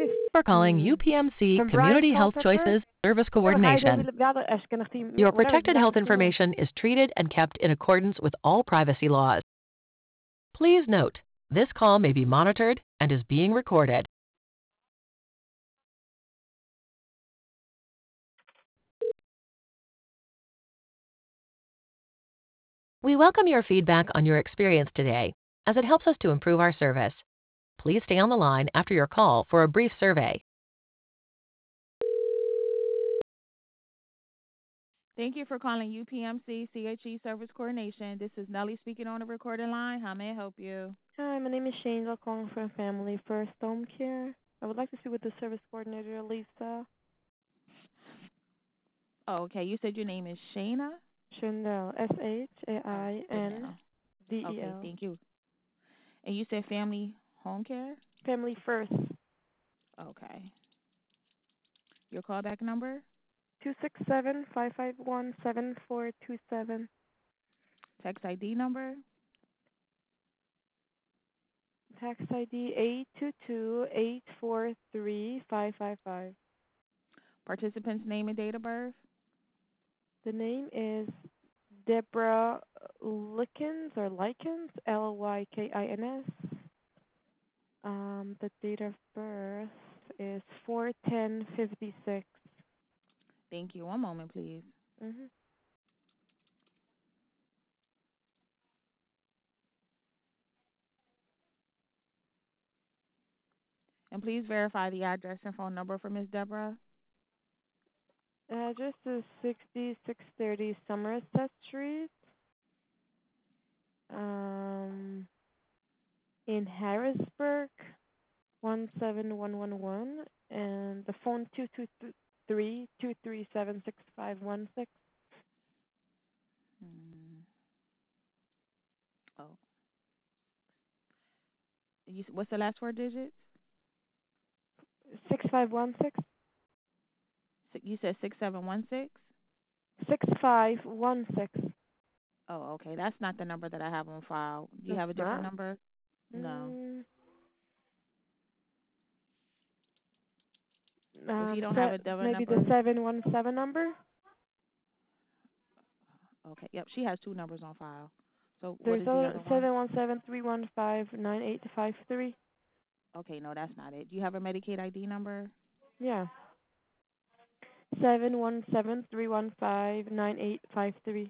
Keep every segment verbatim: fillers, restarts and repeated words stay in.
For calling Mm. U P M C From Brian Community Health Culpepper. Choices Service Ja, dan ga je Coordination. zo wel als je nog die Your whatever protected die health naam is. information is treated and kept in accordance with all privacy laws. Please note, this call may be monitored and is being recorded. We welcome your feedback on your experience today, as it helps us to improve our service. Please stay on the line after your call for a brief survey. Thank you for calling U P M C C H E Service Coordination. This is Nellie speaking on the recorded line. How may I help you? Hi, my name is Shane. I'm calling from Family First Home Care. I would like to speak with the service coordinator, Lisa. Oh, okay. You said your name is Shayna? Chanel, S H A I N D E L. Okay, thank you. And you said Family Home Care? Family First. Okay. Your callback number? two six seven, five five one, seven four two seven. Text I D number? Tax I D eight two two, eight four three, five five five. Participant's name and date of birth? The name is Deborah Likens or Likens, L Y K I N S. Um, the date of birth is four ten fifty-six. Thank you. One moment, please. Mm-hmm. And please verify the address and phone number for Miz Deborah. Address is sixty-six thirty Somerset Street, um, in Harrisburg, one seven one one one, and the phone two two three, two three seven, six five one six. Hmm. Oh. You, what's the last four digits? six five one six? You said six seven one six? six five one six. Oh, okay. That's not the number that I have on file. Do you That's have a different not? number? No. Mm, If you um, don't have se- a different maybe number, the seven one seven number? okay. Yep, she has two numbers on file. So what There's is the a other one? seven one seven, three one five, nine eight five three. Okay, no, that's not it. Do you have a Medicaid I D number? Yeah. Seven one seven, three one five, nine eight five three.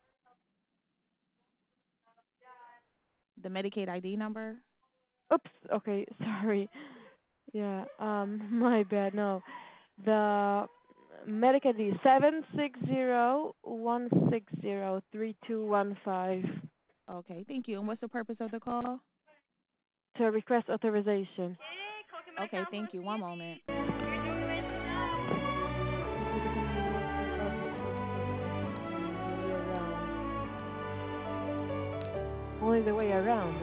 The Medicaid I D number? Oops. Okay. Sorry. Yeah. Um. My bad. No. The Medicaid is seven six zero one six zero three two one five. Okay, thank you. And what's the purpose of the call? To request authorization. Okay, thank you. One moment. Only the way around.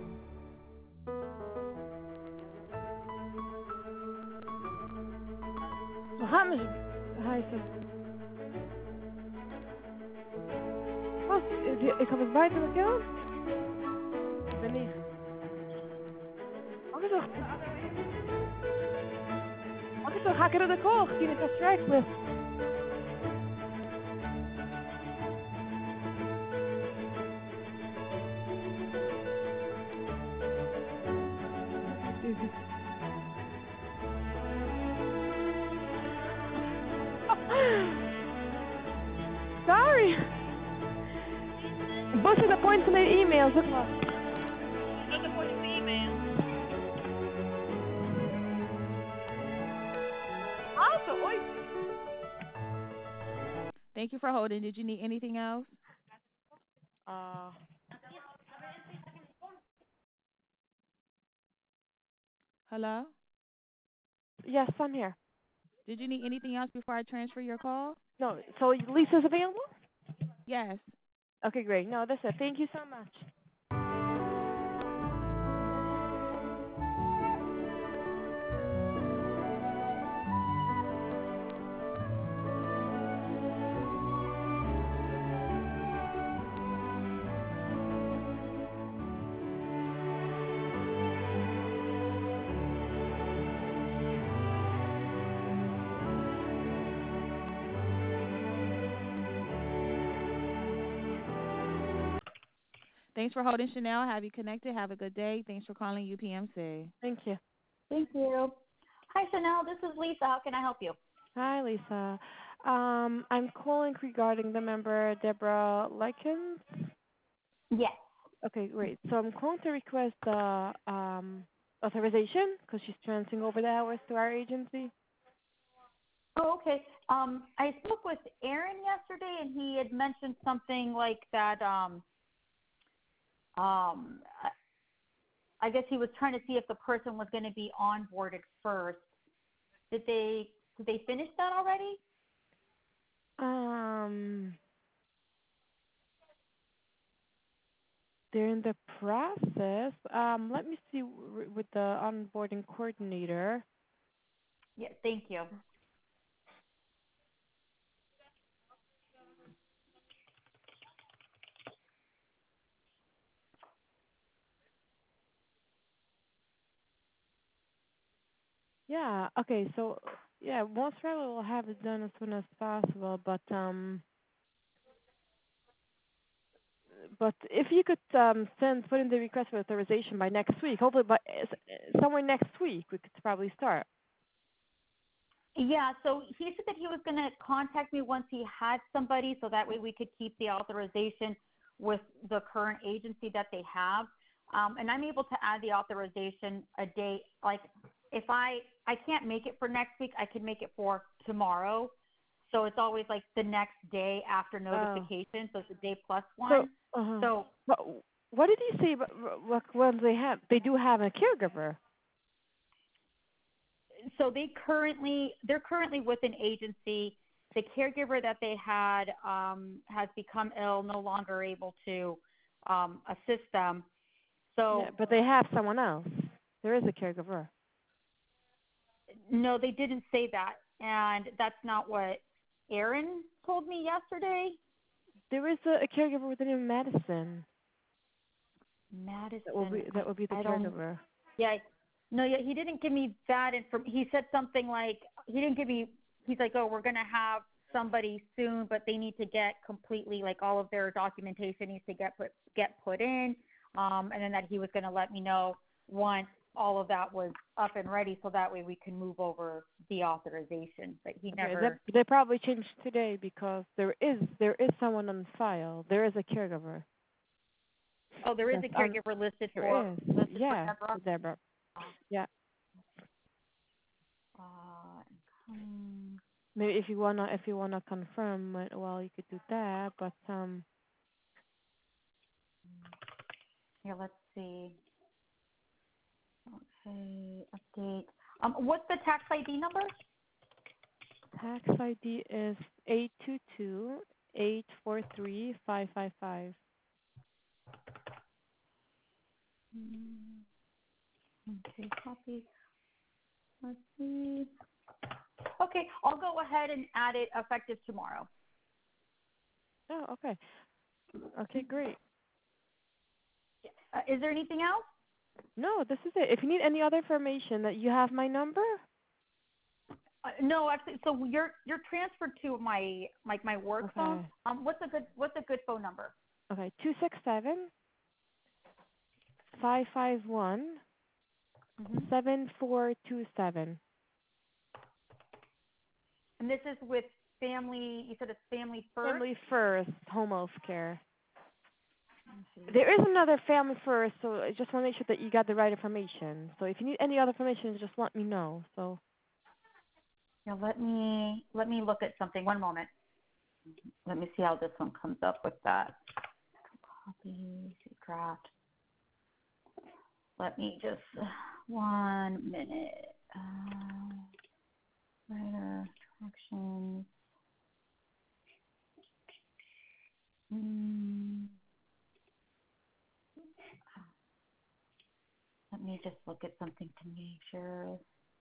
We gaan dus. Hij is er. Wat? Ik heb het buiten de keel? Ik ben niet. Mag ik toch? Mag ik toch? Ga ik er de kool? Hier is een strijkslip. Sorry. Both of the points in the email. Zoek maar. Wat de points in de email? Also, oi. Thank you for holding. Did you need anything else? Uh, Hello? yes, I'm here. Did you need anything else before I transfer your call? No, so Lisa's available? Yes. Okay, great. No, that's it. Thank you so much. Thanks for holding, Chanel. Have you connected? Have a good day. Thanks for calling U P M C. Thank you. Thank you. Hi, Chanel. This is Lisa. How can I help you? Hi, Lisa. Um, I'm calling regarding the member Deborah Likens. Yes. Okay, great. So I'm calling to request the um, authorization because she's transferring over the hours to our agency. Oh, okay. Um, I spoke with Aaron yesterday, and he had mentioned something like that. Um, um, I I guess he was trying to see if the person was going to be onboarded first. Did they did they finish that already? Um, they're in the process. Um, let me see w- with the onboarding coordinator. Yes. Thank you. Yeah. Okay. So yeah, most probably we'll have it done as soon as possible. But um, but if you could um send put in the request for authorization by next week, hopefully by uh, somewhere next week we could probably start. Yeah, so he said that he was going to contact me once he had somebody so that way we could keep the authorization with the current agency that they have. Um, and I'm able to add the authorization a day. Like if I, I can't make it for next week, I can make it for tomorrow. So it's always like the next day after notification. Oh. So it's a day plus one. So, uh-huh. so what, what did he say about what, what they have? They do have a caregiver. So they currently they're currently with an agency. The caregiver that they had um, has become ill, no longer able to um, assist them. So, yeah, but they have someone else. There is a caregiver. No, they didn't say that, and that's not what Aaron told me yesterday. There is a, a caregiver with the name of Madison. Madison. That will be that will be the I, I caregiver. Yeah. No, yeah, he didn't give me that information. He said something like, he didn't give me, he's like, oh, we're going to have somebody soon, but they need to get completely, like all of their documentation needs to get put, get put in. Um, and then that he was going to let me know once all of that was up and ready so that way we can move over the authorization. But he Okay, never. that, they probably changed today because there is there is someone on file. There is a caregiver. Oh, there is That's a caregiver on, listed there for, is. listed Yeah, for Deborah. Deborah. Yeah. Uh, hmm. Maybe if you wanna if you wanna confirm, uh, well, you could do that. But um, Yeah, let's see. Okay, update. Um, what's the tax I D number? tax I D is eight two two eight four three five five five. Mm, okay, copy. Let's see. Okay, I'll go ahead and add it effective tomorrow. Oh, okay. Okay, great. Uh, is there anything else? No, this is it. If you need any other information, that you have my number. Uh, no, actually, so you're you're transferred to my like my work Okay. phone. Um, what's a good what's a good phone number? Okay, two six seven five five one seven four two seven. And this is with family. You said it's Family First. Family First Home Health Care. There is another Family First, so I just want to make sure that you got the right information. So if you need any other information, just let me know. So. Now let me let me look at something. One moment. Let me see how this one comes up with that. Copy, draft. Let me just one minute. Uh, writer actions. Mm. Let me just look at something to make sure.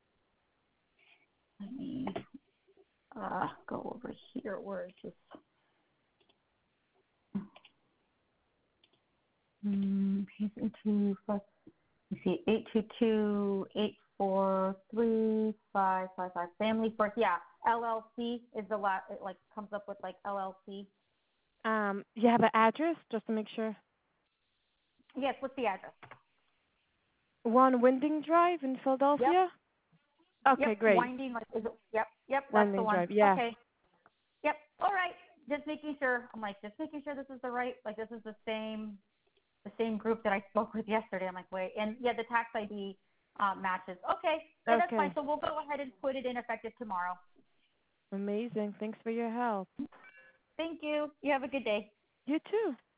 Let me uh, go over here where it's just. Mm, into let's see, eight two two eight four three five five five. Family First, yeah. L L C is the last. It like comes up with like L L C. Um, you have an address just to make sure. Yes, what's the address? One Winding Drive in Philadelphia? Yep. Okay, yep. great. Winding, like, is it, yep, yep, that's Winding the one. Drive, yeah. Okay. Yep, all right. Just making sure. I'm like, just making sure this is the right, like, this is the same, the same group that I spoke with yesterday. I'm like, wait. And, yeah, the tax I D uh, matches. Okay. Yeah, that's Okay. fine. So we'll go ahead and put it in effective tomorrow. Amazing. Thanks for your help. Thank you. You have a good day. You too.